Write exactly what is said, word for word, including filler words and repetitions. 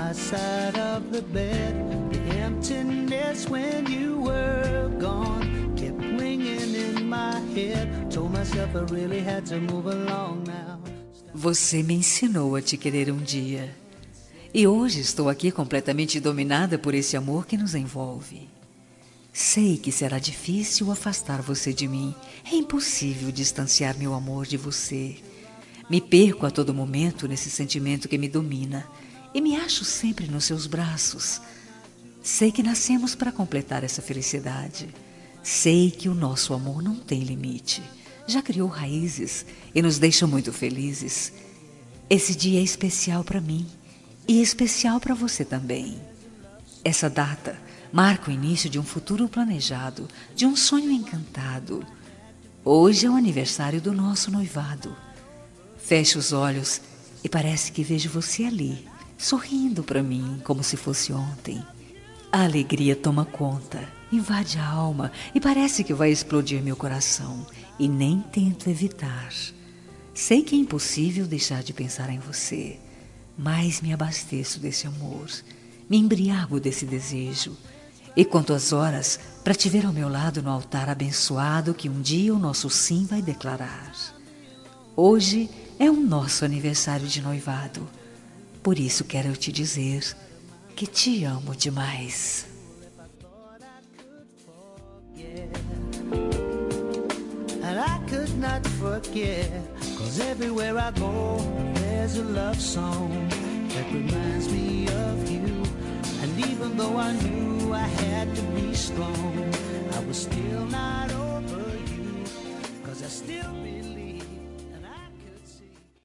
my side of the bed. The emptiness when you were gone kept ringing in my head. Told myself I really had to move along now. Você me ensinou a te querer um dia. E hoje estou aqui completamente dominada por esse amor que nos envolve. Sei que será difícil afastar você de mim. É impossível distanciar meu amor de você. Me perco a todo momento nesse sentimento que me domina e me acho sempre nos seus braços. Sei que nascemos para completar essa felicidade. Sei que o nosso amor não tem limite. Já criou raízes e nos deixa muito felizes. Esse dia é especial para mim e especial para você também. Essa data marca o início de um futuro planejado, de um sonho encantado. Hoje é o aniversário do nosso noivado. Fecho os olhos e parece que vejo você ali, sorrindo para mim como se fosse ontem. A alegria toma conta, invade a alma e parece que vai explodir meu coração, e nem tento evitar. Sei que é impossível deixar de pensar em você, mas me abasteço desse amor, me embriago desse desejo, e conto as horas para te ver ao meu lado no altar abençoado que um dia o nosso sim vai declarar. Hoje é o nosso aniversário de noivado, por isso quero te dizer que te amo demais. And I could not forget, 'cause everywhere I go, there's a love song that reminds me of you. And even though I knew I had to be strong, I was still not over you, 'cause I still believe